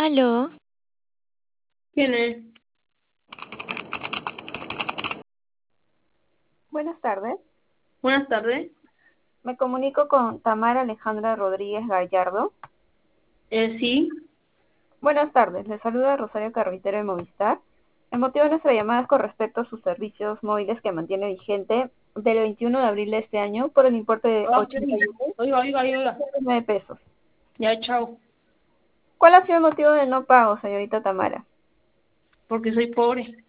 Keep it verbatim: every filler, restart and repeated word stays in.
Aló, ¿Quién es? Buenas tardes. Buenas tardes. Me comunico con Tamara Alejandra Rodríguez Gallardo. Eh, sí, Buenas tardes. Le saluda Rosario Carvitero de Movistar. El motivo de nuestra llamada es con respecto a sus servicios móviles que mantiene vigente del veintiuno de abril de este año por el importe de ok. ochenta y Oiga, oiga, oiga. nueve pesos. Ya, chao. ¿Cuál ha sido el motivo del no pago, señorita Tamara? Porque soy pobre.